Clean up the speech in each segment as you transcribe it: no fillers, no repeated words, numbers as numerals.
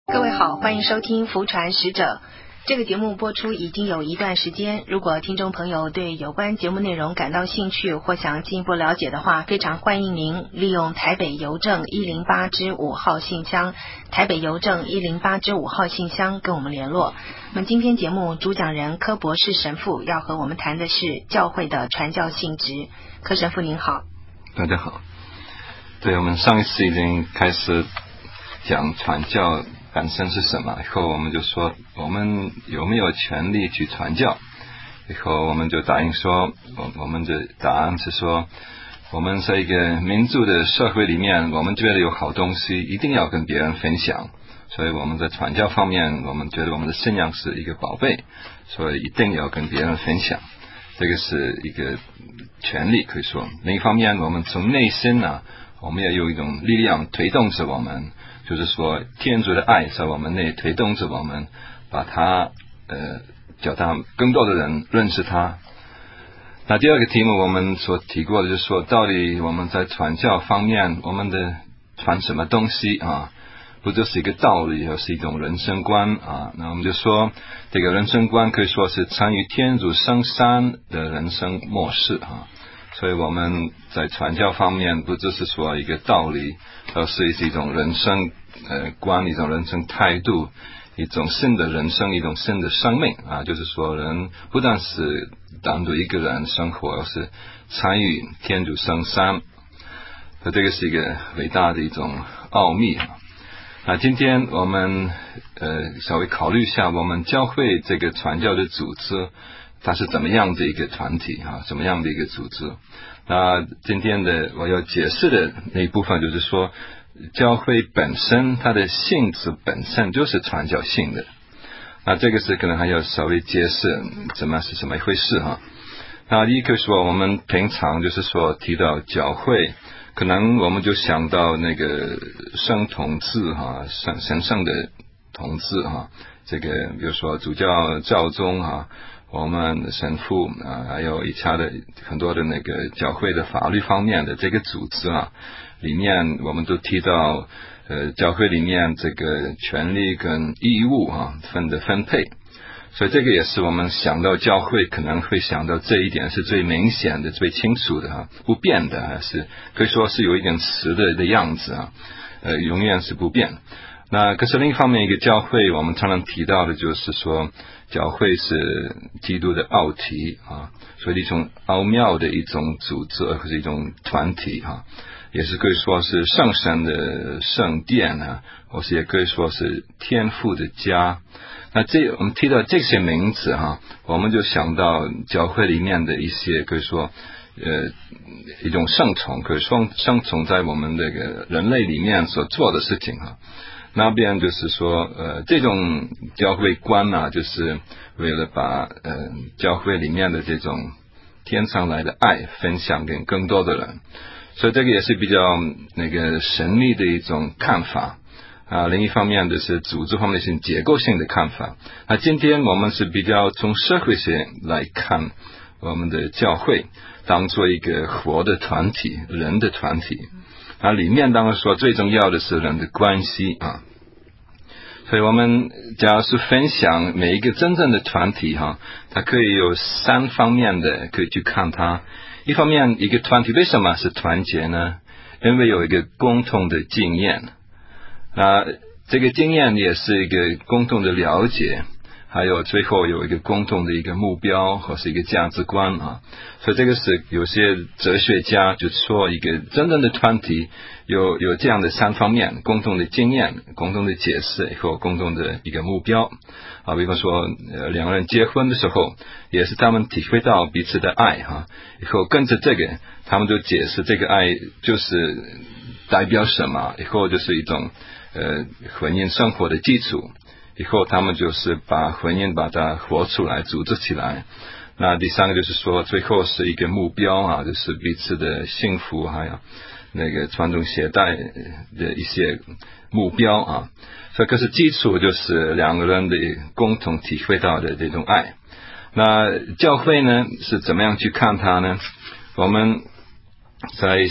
各位好，欢迎收听福传使者。这个节目播出已经有一段时间，如果听众朋友对有关节目内容感到兴趣或想进一步了解的话，非常欢迎您利用台北邮政108-5号信箱，台北邮政108-5号信箱跟我们联络。那么今天节目主讲人柯博士神父要和我们谈的是教会的传教性质。柯神父您好。 大家好。对，我们上一次已经开始讲传教本身是什么，以后我们就说我们有没有权利去传教，以后我们就答应说我们的答案是说，我们在一个民主的社会里面，我们觉得有好东西一定要跟别人分享，所以我们在传教方面，我们觉得我们的信仰是一个宝贝，所以一定要跟别人分享，这个是一个权利可以说。另一方面，我们从内心我们也有一种力量推动着我们，就是说天主的爱在我们内推动着我们，把它叫他更多的人认识他。那第二个题目我们所提过的就是说，到底我们在传教方面，我们的传什么东西不就是一个道理，而是一种人生观那我们就说这个人生观可以说是参与天主圣山的人生模式所以我们在传教方面不只是说一个道理，而是一种人生观，一种人生态度，一种新的人生，一种新的生命就是说人不但是单独一个人生活，而是参与天主圣山，这个是一个伟大的一种奥秘那今天我们稍微考虑一下我们教会这个传教的组织它是怎么样的一个团体怎么样的一个组织。那今天的我要解释的那一部分就是说，教会本身它的性质本身就是传教性的，那这个是可能还要稍微解释是什么一回事那第一个说，我们平常就是说提到教会，可能我们就想到那个圣同志神圣的同志这个比如说主教教宗我们的神父还有其他的很多的那个教会的法律方面的这个组织里面我们都提到教会里面这个权利跟义务分配，所以这个也是我们想到教会可能会想到这一点是最明显的最清楚的不变的，是可以说是有一点词的样子永远是不变。那可是另一方面，一个教会我们常常提到的就是说，教会是基督的奥体所以一种奥妙的一种组织，或是一种团体也是可以说是圣神的圣殿或是也可以说是天父的家。那我们提到这些名字我们就想到教会里面的一些可以说一种圣宠，可以说圣宠在我们这个人类里面所做的事情那边就是说这种教会观就是为了把教会里面的这种天上来的爱分享给更多的人，所以这个也是比较那个神秘的一种看法另一方面就是组织方面是结构性的看法。那今天我们是比较从社会学来看我们的教会当做一个活的团体，人的团体里面当然说最重要的是人的关系所以我们假如是分享每一个真正的团体它可以有三方面的可以去看它。一方面，一个团体为什么是团结呢？因为有一个共同的经验这个经验也是一个共同的了解，还有最后有一个共同的一个目标或是一个价值观所以这个是有些哲学家就说一个真正的团体有这样的三方面，共同的经验，共同的解释和共同的一个目标比方说两个人结婚的时候也是他们体会到彼此的爱以后跟着这个他们就解释这个爱就是代表什么，以后就是一种婚姻生活的基础，以后他们就是把婚姻把它活出来组织起来。那第三个就是说最后是一个目标就是彼此的幸福还有那个传宗接代的一些目标所以可是基础就是两个人的共同体会到的这种爱。那教会呢是怎么样去看它呢？我们在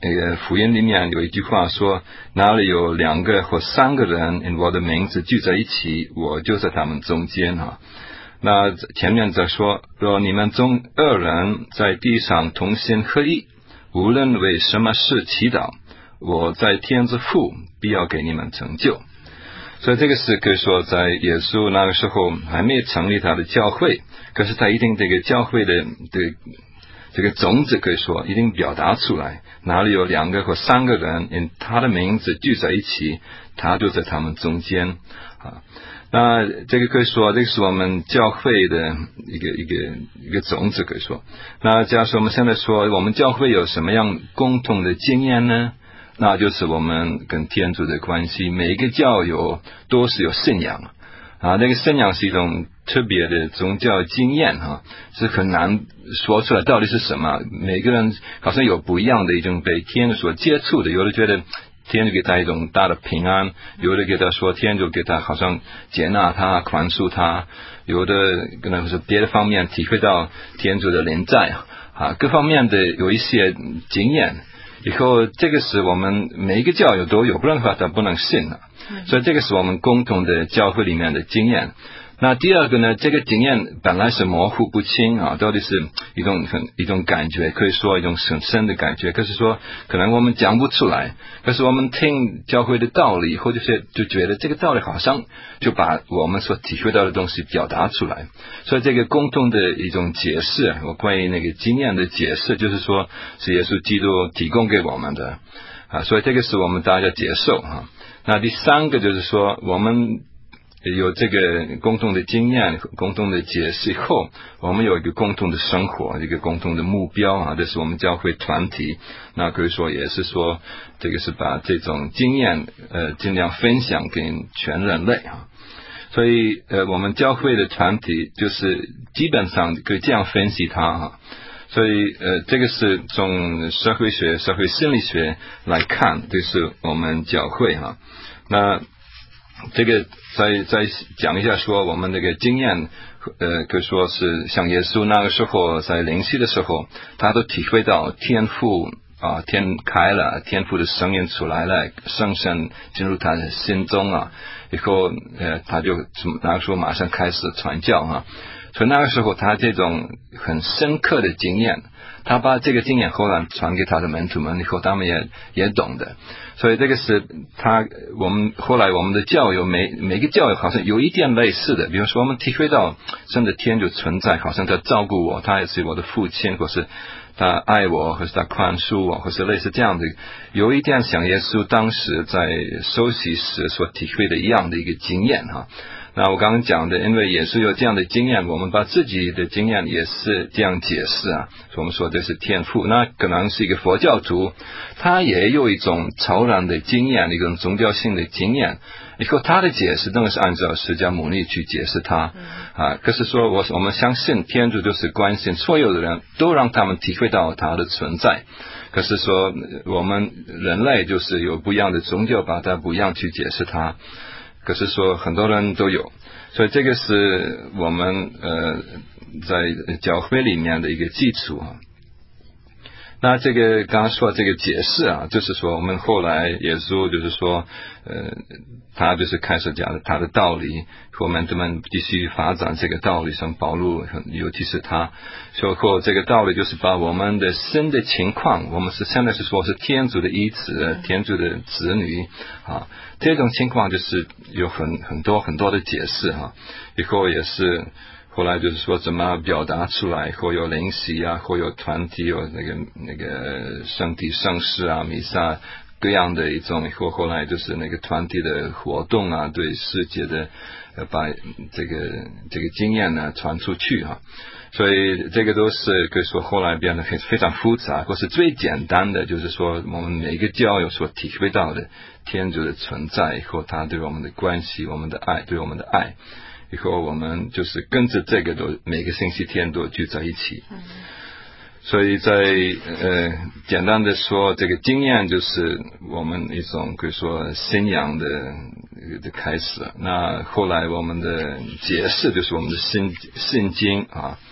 福音里面有一句话说，哪里有2个或3个人in我的名字聚在一起，我就在他们中间啊。那前面在说，若你们中2人在地上同心合意，无论为什么事祈祷，我在天之父必要给你们成就。所以这个是可以说在耶稣那个时候还没有成立他的教会，可是他一定这个教会的这个种子可以说一定表达出来，哪里有2个或3个人因他的名字聚在一起，他就在他们中间啊。那这个可以说这个是我们教会的一个种子可以说。那假如说我们现在说我们教会有什么样共同的经验呢？那就是我们跟天主的关系，每一个教友都是有信仰啊，那个信仰是一种特别的宗教经验啊，是很难说出来到底是什么。每个人好像有不一样的一种被天主所接触的，有的觉得天主给他一种大的平安，有的给他说天主给他好像接纳他宽恕他，有的可能是别的方面体会到天主的临在啊，各方面的有一些经验。以后这个是我们每一个教友都有，不然的话他不能信了。所以这个是我们共同的教会里面的经验。那第二个呢，这个经验本来是模糊不清啊，到底是一种感觉，可以说一种很深的感觉，可是说可能我们讲不出来，可是我们听教会的道理以后，就觉得这个道理好像就把我们所体会到的东西表达出来。所以这个共同的一种解释，我关于那个经验的解释，就是说是耶稣基督提供给我们的啊，所以这个是我们大家接受啊。那第3个就是说，我们有这个共同的经验、共同的解释以后，我们有一个共同的生活，一个共同的目标啊，这是我们教会团体。那可以说也是说，这个是把这种经验尽量分享给全人类啊。所以我们教会的团体就是基本上可以这样分析它啊。所以这个是从社会学、社会心理学来看，这是我们教会哈。那这个再讲一下说我们这个经验，可以说是像耶稣那个时候在灵系的时候，他都体会到天父啊，天开了，天父的声音出来了，圣神进入他的心中啊，以后他就那个时候马上开始传教啊。所以那个时候他这种很深刻的经验，他把这个经验后来传给他的门徒们以后，他们也懂的。所以这个是我们后来我们的教友每个教友好像有一点类似的，比如说我们体会到真的天主存在，好像他照顾我，他也是我的父亲，或是他爱我，或是他宽恕我，或是类似这样的，有一点像耶稣当时在受洗时所体会的一样的一个经验哈。那我刚刚讲的，因为也是有这样的经验，我们把自己的经验也是这样解释啊。我们说这是天赋，那可能是一个佛教徒，他也有一种超然的经验，一种宗教性的经验。以后他的解释当然是按照释迦牟尼去解释他啊。可是说我们相信天主就是关心所有的人，都让他们体会到他的存在。可是说我们人类就是有不一样的宗教，把它不一样去解释它。可是说很多人都有，所以这个是我们在教会里面的一个基础啊。那这个刚刚说这个解释啊，就是说我们后来耶稣就是说他就是开始讲他的道理，我们必须发展这个道理，像保禄尤其是他说过这个道理，就是把我们的新的情况，我们现在是说是天主的义子，天主的子女啊，这种情况就是有很多的解释哈。以后也是后来就是说怎么表达出来，或有灵洗啊，或有团体，有那个圣体圣事啊，弥撒各样的一种，后来就是那个团体的活动啊，对世界的把这个经验呢传出去哈。所以这个都是可以说后来变得非常复杂，或是最简单的就是说我们每一个教友所体会到的天主的存在，以后他对我们的关系，我们的爱，对我们的爱，以后我们就是跟着这个都每个星期天都聚在一起。所以在简单的说，这个经验就是我们一种可以说信仰的开始。那后来我们的解释就是我们的信经啊。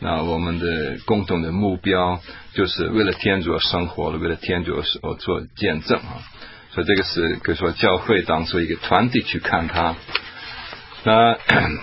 那我们的共同的目标就是为了天主而生活了，为了天主而做见证啊。所以这个是可以说教会当做一个团体去看它。那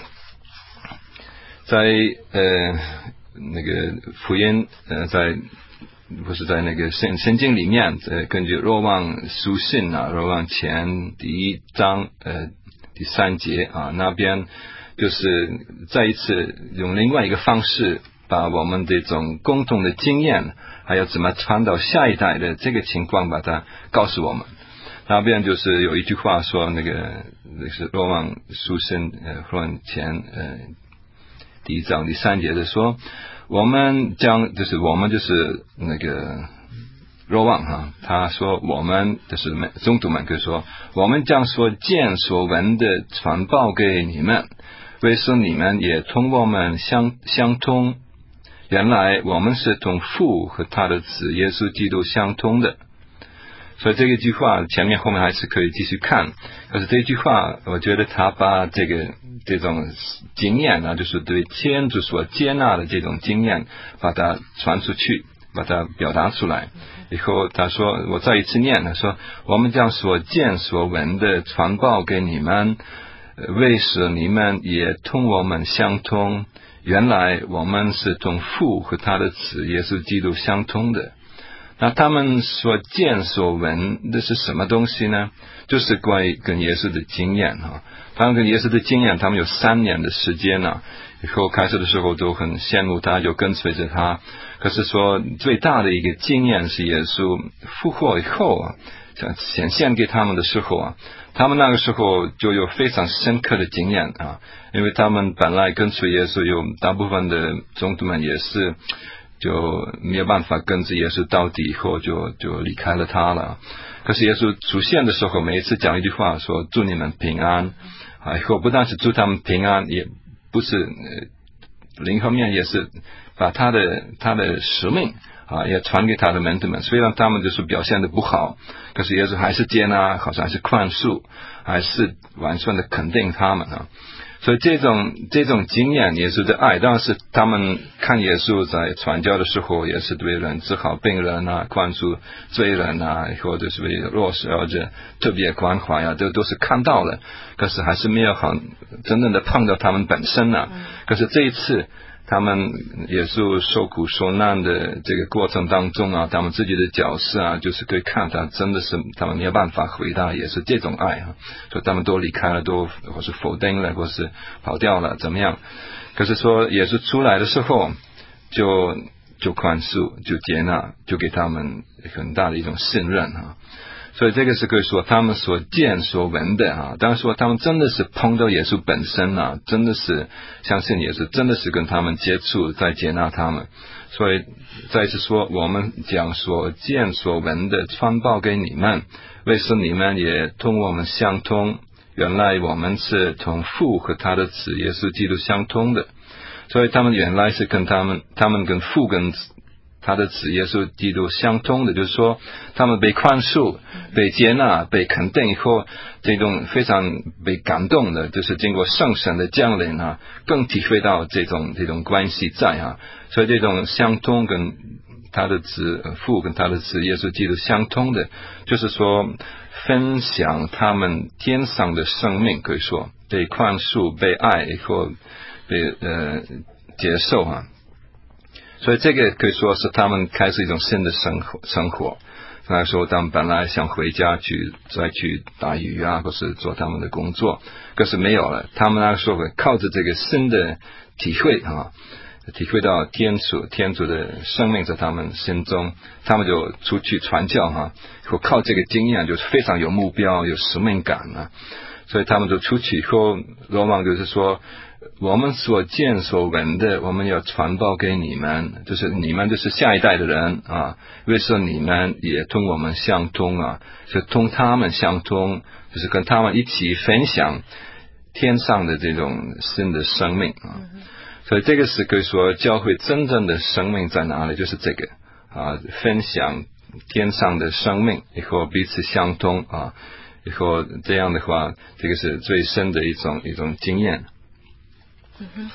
在那个福音不是在那个圣经里面，根据若望书信啊，若望前第1章第3节啊，那边就是再一次用另外一个方式，把我们这种共同的经验，还有怎么传到下一代的这个情况，把它告诉我们。那边就是有一句话说，那是若望书信若望前第1章第3节的说，我们就是那个若望哈，他说我们就是宗徒们可以说，我们将所见所闻的传报给你们，为使你们也同我们相通。原来我们是同父和他的子耶稣基督相通的。所以这一句话前面后面还是可以继续看，可是这句话我觉得他把这种经验啊，就是对天主所接纳的这种经验，把它传出去，把它表达出来。以后他说，我再一次念，他说我们将所见所闻的传报给你们，为使你们也同我们相通。原来我们是同父和他的子耶稣基督相通的。那他们所见所闻的是什么东西呢？就是关于跟耶稣的经验哈。他们跟耶稣的经验，他们有3年的时间呢。以后开始的时候都很羡慕他，就跟随着他。可是说最大的一个经验是耶稣复活以后啊，显现给他们的时候啊，他们那个时候就有非常深刻的经验啊，因为他们本来跟随耶稣，有大部分的宗徒们也是就没有办法跟着耶稣到底，以后就离开了他了。可是耶稣出现的时候，每一次讲一句话说祝你们平安啊，以后不但是祝他们平安，也不是另一方面也是把他的使命啊也传给他的门徒们。虽然他们就是表现的不好，可是耶稣还是接纳，好像还是宽恕，还是完全的肯定他们啊。所以这种经验，耶稣的爱，当然是他们看耶稣在传教的时候，也是对人治好病人啊，宽恕罪人啊，或者是为弱势或者特别关怀啊，都是看到了，可是还是没有真正的碰到他们本身啊。可是这一次他们耶稣受苦受难的这个过程当中啊，他们自己的角色啊，就是可以看他真的是他们没有办法回答，也是这种爱啊，所以他们都离开了，都或是否定了，或是跑掉了，怎么样？可是说耶稣出来的时候，就宽恕，就接纳，就给他们很大的一种信任啊。所以这个是可以说他们所见所闻的啊，当然说他们真的是碰到耶稣本身啊，真的是相信耶稣，真的是跟他们接触，在接纳他们。所以再次说，我们将所见所闻的传报给你们，为使你们也同我们相通。原来我们是同父和他的子耶稣基督相通的。所以他们原来是跟他们跟父跟他的子耶稣基督相通的，就是说他们被宽恕、被接纳、被肯定以后，这种非常被感动的，就是经过圣神的降临啊，更体会到这种关系在啊。所以这种相通跟他的父跟他的子耶稣基督相通的，就是说分享他们天上的生命，可以说被宽恕、被爱以后被接受啊。所以这个可以说是他们开始一种新的生活。那时候他们本来想回家再去打鱼啊，或是做他们的工作，可是没有了。他们那时候靠着这个新的体会啊，体会到天主的生命在他们心中，他们就出去传教啊，靠这个经验就是非常有目标、有使命感啊。所以他们就出去以后，罗望就是说，我们所见所闻的，我们要传报给你们，就是你们就是下一代的人啊，为什么你们也同我们相通啊？就同他们相通，就是跟他们一起分享天上的这种新的生命啊。所以这个是可以说教会真正的生命在哪里，就是这个啊，分享天上的生命，以后彼此相通啊。以后这样的话，这个是最深的一种经验。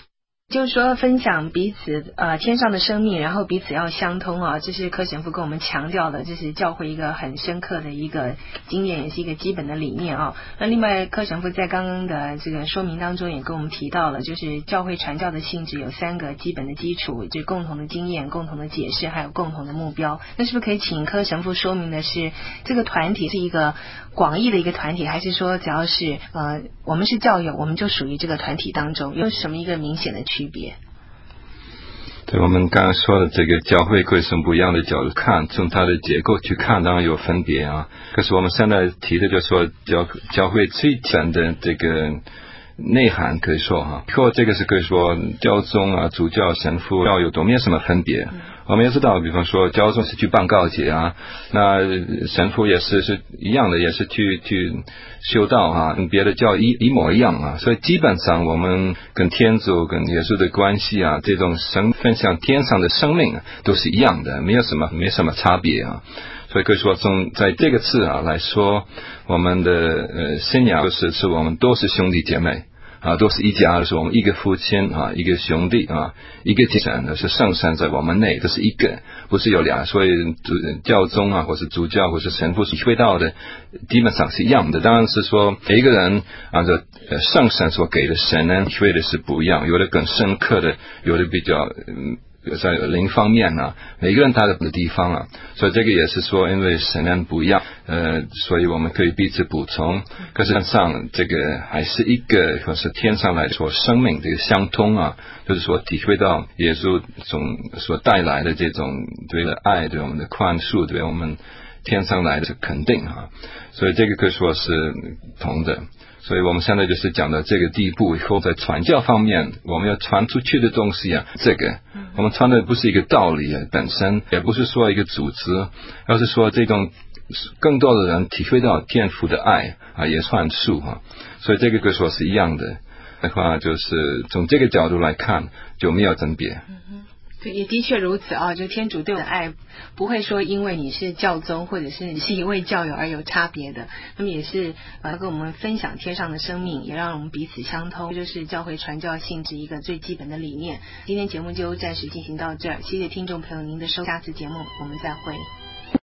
就是说分享彼此天上的生命，然后彼此要相通啊，这是柯神父跟我们强调的，这是教会一个很深刻的一个经验，也是一个基本的理念啊。那另外柯神父在刚刚的这个说明当中也跟我们提到了，就是教会传教的性质有3个基本的基础，就是共同的经验、共同的解释，还有共同的目标。那是不是可以请柯神父说明的是，这个团体是一个广义的一个团体，还是说只要是我们是教友，我们就属于这个团体当中，有什么一个明显的区别？ 对，我们刚刚说的这个教会可以从不一样的角度看，从它的结构去看，当然有分别啊。可是我们现在提的就是说教会最基本的这个内涵可以说哈，或这个是可以说教宗啊、主教、神父教友都没有什么分别。我们也知道，比方说教宗是去办告解啊，那神父也是一样的，也是去修道啊，跟别的教一模一样啊。所以基本上我们跟天主跟耶稣的关系啊，这种分享天上的生命都是一样的，没什么差别啊。所以可以说在这个次来说，我们的信仰是我们都是兄弟姐妹啊，都是一家，是我们一个父亲啊，一个兄弟啊，一个精神，是圣神在我们内，这是一个，不是有俩。所以教宗啊，或是主教，或是神父体会到的，基本上是一样的。当然是说每一个人按照圣神所给的神呢，体会的是不一样，有的更深刻的，有的比较在灵方面啊，每个人他的地方啊，所以这个也是说，因为神恩不一样，所以我们可以彼此补充。可是上这个还是一个，或是天上来说生命这个相通啊，就是说体会到耶稣所带来的这种对的爱，对我们的宽恕，对我们天上来的肯定啊，所以这个可以说是同的。所以我们现在就是讲到这个地步以后，在传教方面，我们要传出去的东西啊，这个我们传的不是一个道理本身，也不是说一个组织，而是说这种更多的人体会到天父的爱啊，也传述啊，所以这个可以说是一样的话，就是从这个角度来看就没有分别。 对，也的确如此啊！就天主对我的爱，不会说因为你是教宗或者是你是一位教友而有差别的。那么也是跟我们分享天上的生命，也让我们彼此相通，这就是教会传教性质一个最基本的理念。今天节目就暂时进行到这儿，谢谢听众朋友您的收听，下次节目我们再会。